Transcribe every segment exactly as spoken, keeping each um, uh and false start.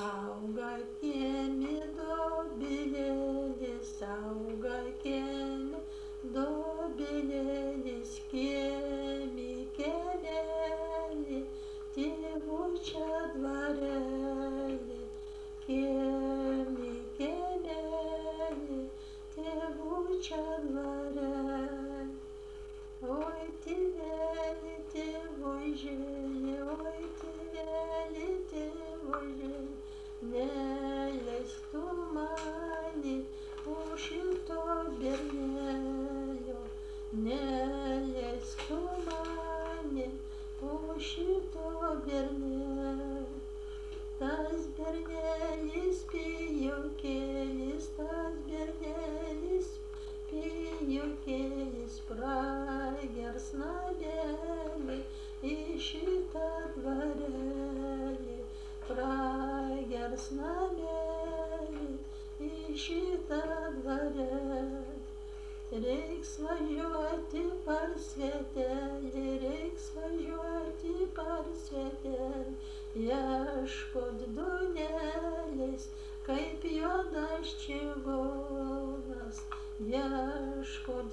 Auga kieme dobilėlis, auga kieme dobilėlis, kiemi kelelį, tėvučia dvarelį, kiemi kelelį, tėvučia dvarelį. Oi tėveli, tėvužėli, oi tėveli, tėvužėli, neleis tu mani už šito bernelio, neleis tu mani už šito bernelio. Tas bernelis pijokėlis, tas bernelis pijokėlis pragers nagelį į šitą dvarelį, pragers nagelį į šitą dvarelį. Reiks važiuoti par svetelį, reiks važiuoti par svetelį, ieškot duonelės, kaip juodas čigonas, ieškot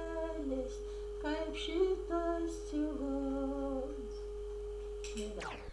duonelės, kaip šitas čigonas.